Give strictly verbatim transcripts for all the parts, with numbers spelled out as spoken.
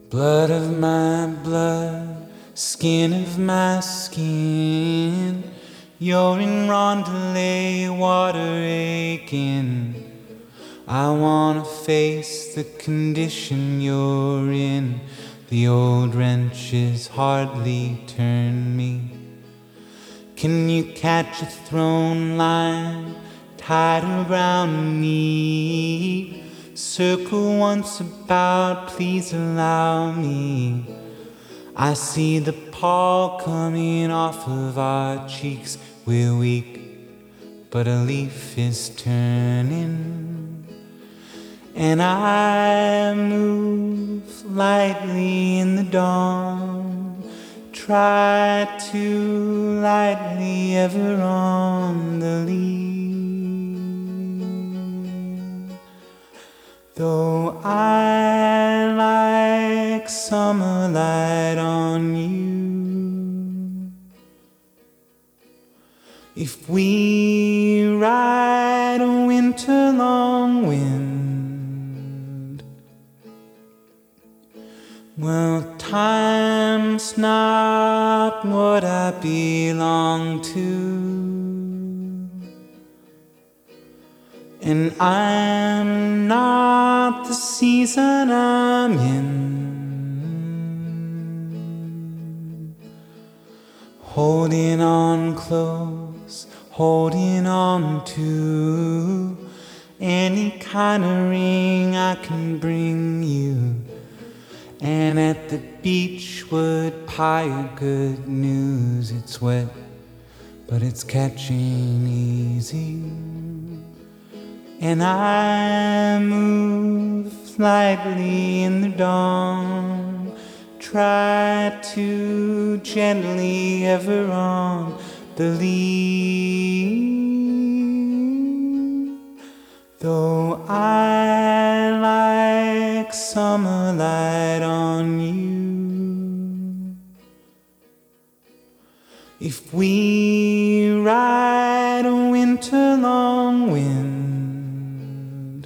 Blood of my blood, skin of my skin. You're in Rondelay, water aching. I wanna face the condition you're in. The old wrenches hardly turn me. Can you catch a thrown line tied around me? Circle once about, please allow me. I see the pall coming off of our cheeks. We're weak, but a leaf is turning. And I move lightly in the dawn, try to lightly ever on the leaf. Though I like summer light on you, if we ride a winter long wind, well, time's not what I belong to, and I'm not the season I'm in. Holding on close, holding on to any kind of ring I can bring you. And at the Beechwood Pie, good news, it's wet, but it's catching easy. And I move lightly in the dawn, try to gently ever on the leaf. Though I like summer light on you, if we ride a winter long wind,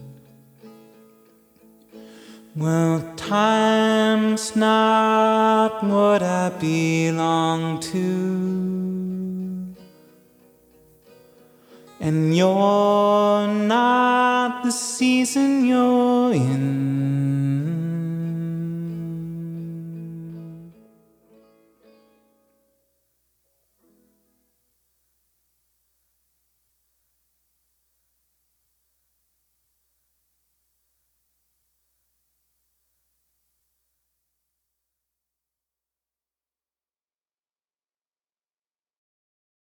well, time's not what I belong to, and you're not the season you're in.